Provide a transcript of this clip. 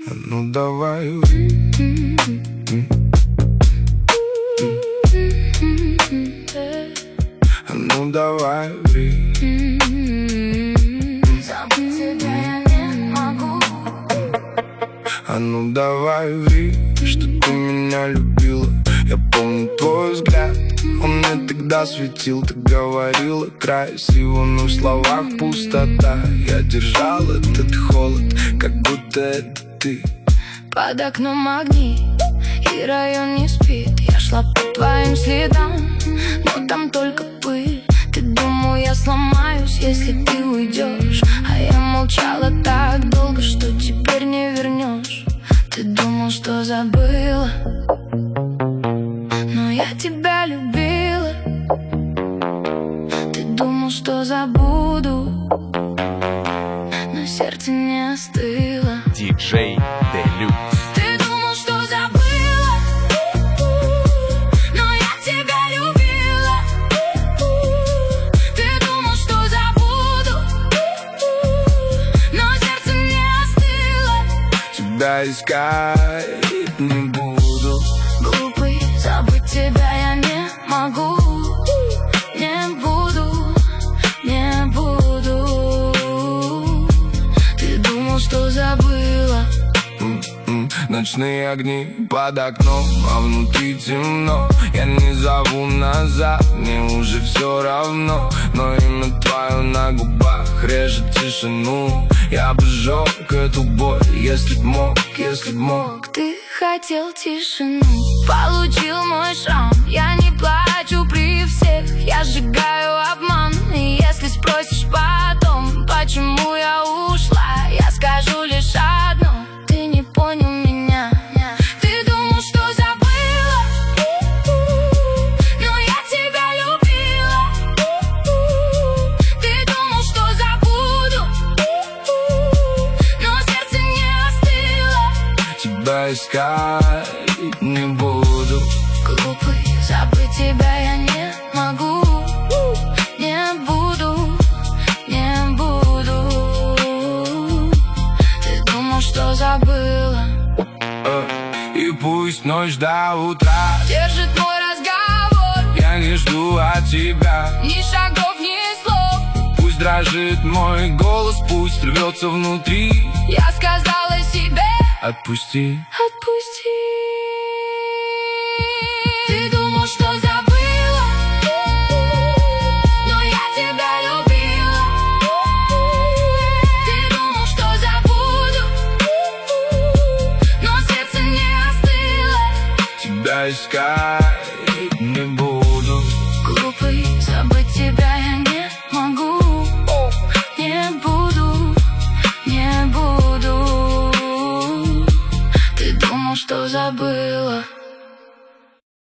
А ну давай. А ну давай. Забыть тебя я не могу. А ну давай, ври, что ты меня любила. Я помню твой взгляд, он мне тогда светил. Ты говорила красиво, но в словах пустота. Я держал этот холод, как будто это ты. Под окном огни, и район не спит. Я шла по твоим следам, но там только пыль. Ты думал, я сломаюсь, если ты уйдешь. А я молчала так долго, что теперь не вернешь. Ты думал, что забыла, но я тебя любила. Ты думал, что забуду, но сердце не остыло. Диджей Делюкс. Ты думал, что забыла, но я тебя любила. Ты думал, что забуду, но сердце не остыло. Тебя искать не буду. Глупый, забыть тебя я не могу. Не буду, не буду. Ты думал, что забыла. Ночные огни под окном, а внутри темно. Я не зову назад, мне уже все равно. Но имя твое на губах режет тишину. Я бы сжег эту боль, если б мог, если б мог. Ты хотел тишину, получил мой шрам. Я не плачу при всех, я сжигаю обман. И если спросишь потом, почему я ушла, я скажу лишь одно: ты не понял меня. Ты думал, что забыла, но я тебя любила. Ты думал, что забуду, но сердце не остыло. Тебя искать не буду. Глупый, забыть тебя я не могу. Не буду, не буду. Ты думал, что забыла. И пусть ночь до утра Держит мой разговор. я не жду от тебя Ни шагов, ни слов. Пусть дрожит мой голос, пусть рвется внутри. Я сказала себе: отпусти. отпусти. Ты думал, что забыла, но я тебя любила. Ты думал, что забуду, но сердце не остыло. Тебя искать не буду. Глупый, забыть тебя я не могу. Не буду, не буду. Ты думал, что забыла.